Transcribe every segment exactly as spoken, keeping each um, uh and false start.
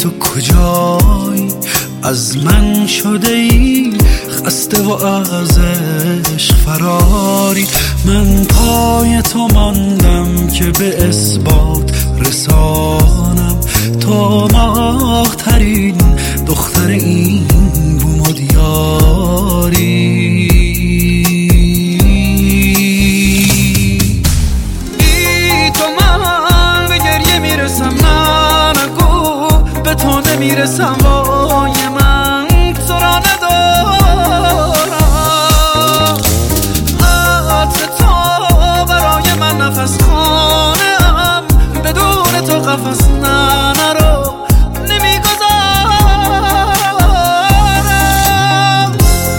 تو کجایی؟ از من شده ای خسته و از عشق فراری. من پای تو ماندم که به اثبات رسانم تو ماه ترین دختر این بوم و دیاری. بی تو من به گریه میرسم، نه نگو به تو نمیرسم، وای من تو را ندارم. عطر تو برای من نفس خانم، بدون تو قفس نه نرو نمیگذارم.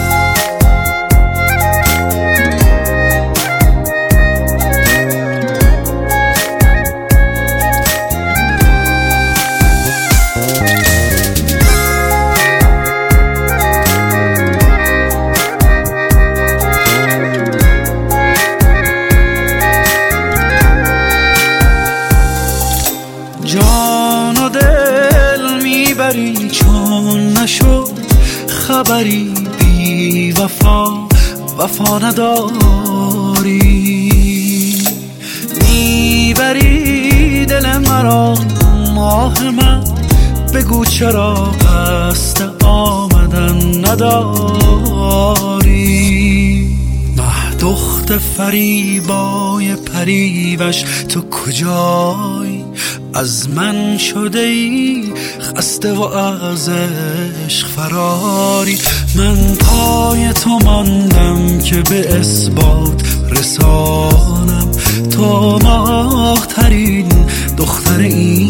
جان و دل میبری چون نشد خبری، بی وفا وفا نداری. میبری دل مرا ماه من، بگو چرا قصد آمدن نداری. مه دخت فریبای پریوش تو کجایی؟ از من شده ای خسته و از عشق فراری. من پای تو ماندم که به اثبات رسانم تو ماه ترین دختر این